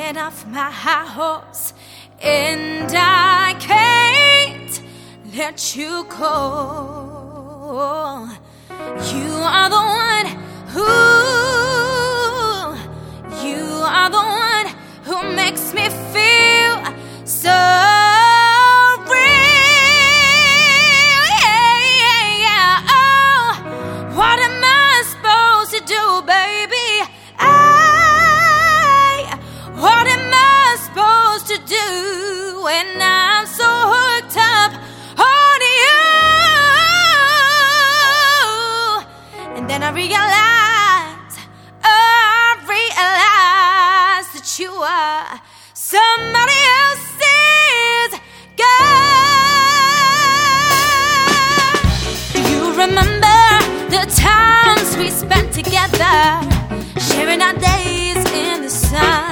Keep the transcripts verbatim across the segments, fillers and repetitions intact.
get off my high horse, and I can't let you go. You are the one who, you are the one who makes me feel so real. Yeah, yeah, yeah. Oh, what am I supposed to do, baby? I, what am I supposed to do when I'm so hooked up on you? And then I realize, oh, I realize that you are somebody else's girl. Do you remember the times we spent together, sharing our days in the sun?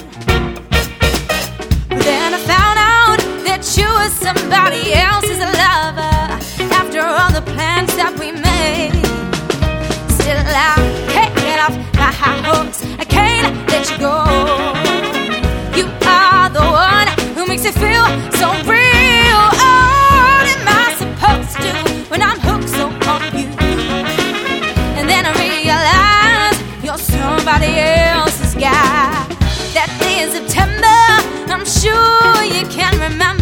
But then I found out that you were somebody else's lover. After all the plans that we made, still I can't get off my high horse, I can't let you go. You are the one who makes it feel so real. Oh, what am I supposed to do when I'm hooked so on you? And then I realize you're somebody else's guy. That day in September, I'm sure you can remember.